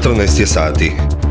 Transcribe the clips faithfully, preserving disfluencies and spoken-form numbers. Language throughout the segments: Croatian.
četrnaest je sati.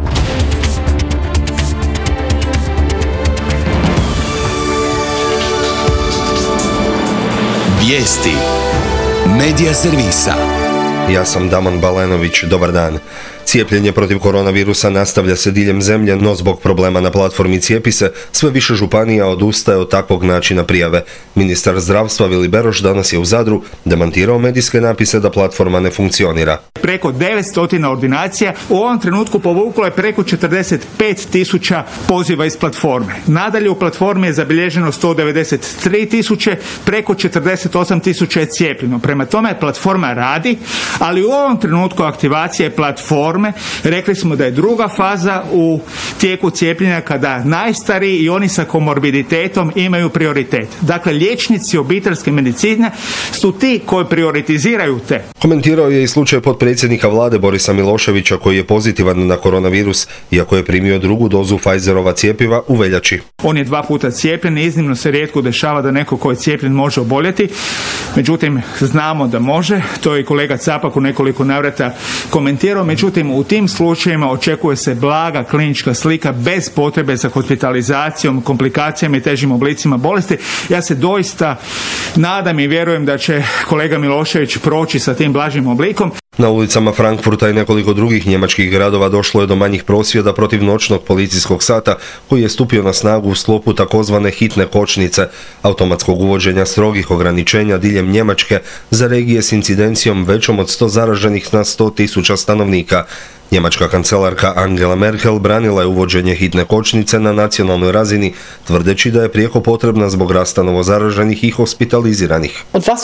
Vijesti Medija servisa. Ja sam Damon Balenović, dobar dan. Cijepljenje protiv koronavirusa nastavlja se diljem zemlje, no zbog problema na platformi Cijepi se, sve više županija odustaje od takvog načina prijave. Ministar zdravstva Vili Beroš danas je u Zadru demantirao medijske napise da platforma ne funkcionira. Preko devetsto ordinacija u ovom trenutku povuklo je preko četrdeset pet tisuća poziva iz platforme. Nadalje u platformi je zabilježeno sto devedeset tri tisuće, preko četrdeset osam tisuća je cijepljeno. Prema tome platforma radi, ali u ovom trenutku aktivacije platforme rekli smo da je druga faza u tijeku cijepljenja kada najstariji i oni sa komorbiditetom imaju prioritet. Dakle, liječnici obiteljske medicine su ti koji prioritiziraju te. Komentirao je i slučaj potpredsjednika vlade Borisa Miloševića koji je pozitivan na koronavirus, iako je primio drugu dozu Pfizerova cjepiva u veljači. On je dva puta cijepljen i iznimno se rijetko dešava da neko ko je cijepljen može oboljeti. Međutim, znamo da može. To je i kolega Capak u nekoliko navrata komentirao. Međutim, u tim slučajevima očekuje se blaga klinička slika bez potrebe za hospitalizacijom, komplikacijama i težim oblicima bolesti. Ja se doista nadam i vjerujem da će kolega Milošević proći sa tim blažim oblikom. Na ulicama Frankfurta i nekoliko drugih njemačkih gradova došlo je do manjih prosvjeda protiv noćnog policijskog sata koji je stupio na snagu u sklopu takozvane hitne kočnice, automatskog uvođenja strogih ograničenja diljem Njemačke za regije s incidencijom većom od sto zaraženih na sto tisuća stanovnika. Njemačka kancelarka Angela Merkel branila je uvođenje hitne kočnice na nacionalnoj razini, tvrdeći da je prijeko potrebna zbog rasta novozaraženih i hospitaliziranih.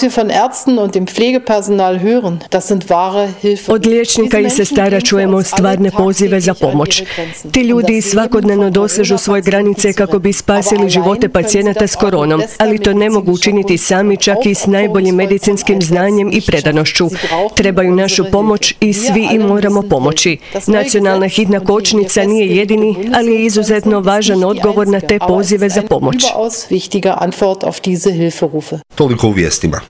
Od liječnika i sestara čujemo stvarne pozive za pomoć. Ti ljudi svakodnevno dosežu svoje granice kako bi spasili živote pacijenata s koronom, ali to ne mogu učiniti sami čak i s najboljim medicinskim znanjem i predanošću. Trebaju našu pomoć i svi im moramo pomoći. Nacionalna hitna kočnica nije jedini, ali je izuzetno važan odgovor na te pozive za pomoć. Toliko u vijestima.